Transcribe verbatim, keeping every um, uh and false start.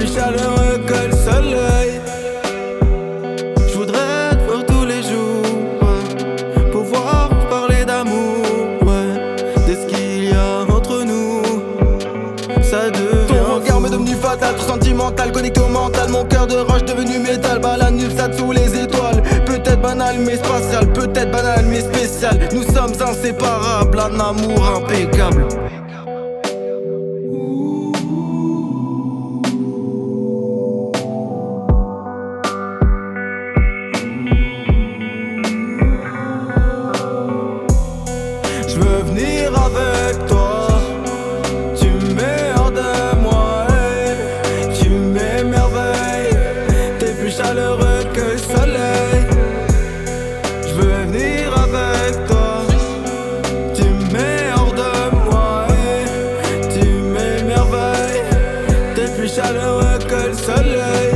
plus chaleureux que le soleil. Je voudrais te voir tous les jours, ouais. Pouvoir parler d'amour, ouais. De ce qu'il y a entre nous. Ça devient ton regard m'est devenu fatal, trop sentimental, connecté au mental. Mon cœur de roche devenu métal, balade nulsade sous les étoiles. Peut-être banal mais spatial, peut-être banal mais spécial. Nous sommes inséparables, un amour impeccable. Je veux venir avec toi, tu me mets hors de moi, hey. Tu m'émerveilles, t'es plus chaleureux que le soleil. Je veux venir avec toi, tu me mets hors de moi, hey. Tu m'émerveilles, t'es plus chaleureux que le soleil.